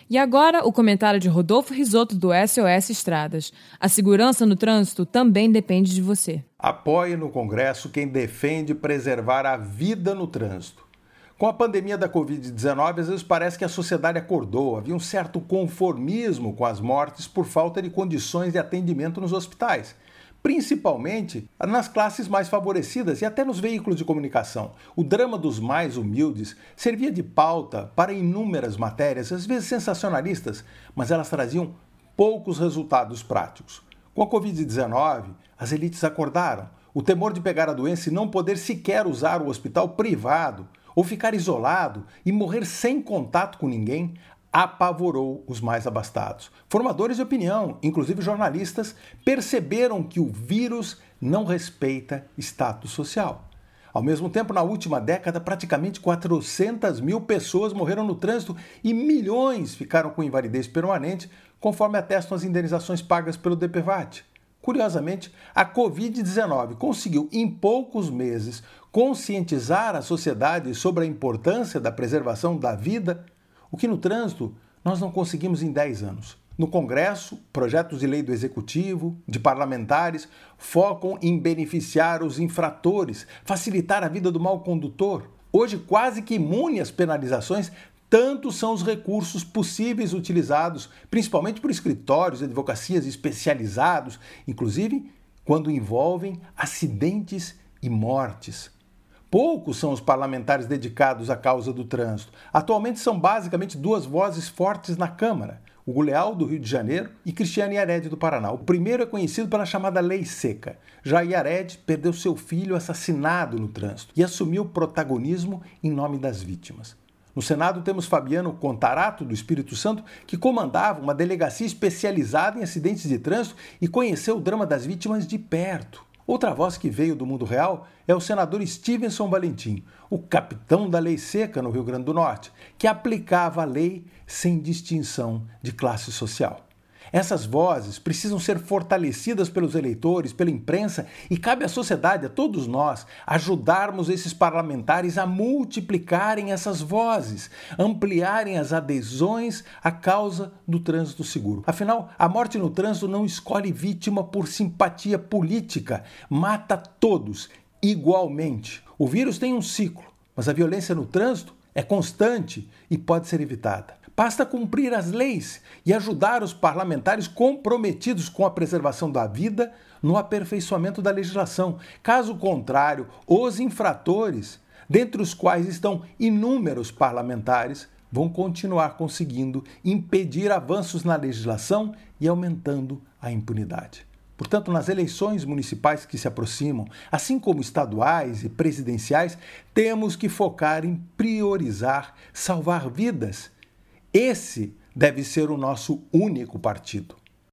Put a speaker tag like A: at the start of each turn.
A: E agora, o comentário de Rodolfo Risotto, do SOS Estradas. A segurança no trânsito também depende de você.
B: Apoie no Congresso quem defende preservar a vida no trânsito. Com a pandemia da Covid-19, às vezes parece que a sociedade acordou. Havia um certo conformismo com as mortes por falta de condições de atendimento nos hospitais, principalmente nas classes mais favorecidas e até nos veículos de comunicação. O drama dos mais humildes servia de pauta para inúmeras matérias, às vezes sensacionalistas, mas elas traziam poucos resultados práticos. Com a Covid-19, as elites acordaram. O temor de pegar a doença e não poder sequer usar o hospital privado ou ficar isolado e morrer sem contato com ninguém apavorou os mais abastados. Formadores de opinião, inclusive jornalistas, perceberam que o vírus não respeita status social. Ao mesmo tempo, na última década, praticamente 400 mil pessoas morreram no trânsito e milhões ficaram com invalidez permanente, conforme atestam as indenizações pagas pelo DPVAT. Curiosamente, a Covid-19 conseguiu, em poucos meses, conscientizar a sociedade sobre a importância da preservação da vida, o que no trânsito nós não conseguimos em 10 anos. No Congresso, projetos de lei do Executivo, de parlamentares, focam em beneficiar os infratores, facilitar a vida do mau condutor. Hoje, quase que imune às penalizações, tantos são os recursos possíveis utilizados, principalmente por escritórios de advocacias especializados, inclusive quando envolvem acidentes e mortes. Poucos são os parlamentares dedicados à causa do trânsito. Atualmente são basicamente duas vozes fortes na Câmara, Hugo Leal, do Rio de Janeiro, e Cristiane Yared, do Paraná. O primeiro é conhecido pela chamada Lei Seca. Já Yared perdeu seu filho assassinado no trânsito e assumiu o protagonismo em nome das vítimas. No Senado temos Fabiano Contarato, do Espírito Santo, que comandava uma delegacia especializada em acidentes de trânsito e conheceu o drama das vítimas de perto. Outra voz que veio do mundo real é o senador Stevenson Valentim, o capitão da Lei Seca no Rio Grande do Norte, que aplicava a lei sem distinção de classe social. Essas vozes precisam ser fortalecidas pelos eleitores, pela imprensa, e cabe à sociedade, a todos nós, ajudarmos esses parlamentares a multiplicarem essas vozes, ampliarem as adesões à causa do trânsito seguro. Afinal, a morte no trânsito não escolhe vítima por simpatia política, mata todos igualmente. O vírus tem um ciclo, mas a violência no trânsito é constante e pode ser evitada. Basta cumprir as leis e ajudar os parlamentares comprometidos com a preservação da vida no aperfeiçoamento da legislação. Caso contrário, os infratores, dentre os quais estão inúmeros parlamentares, vão continuar conseguindo impedir avanços na legislação e aumentando a impunidade. Portanto, nas eleições municipais que se aproximam, assim como estaduais e presidenciais, temos que focar em priorizar salvar vidas. Esse deve ser o nosso único partido.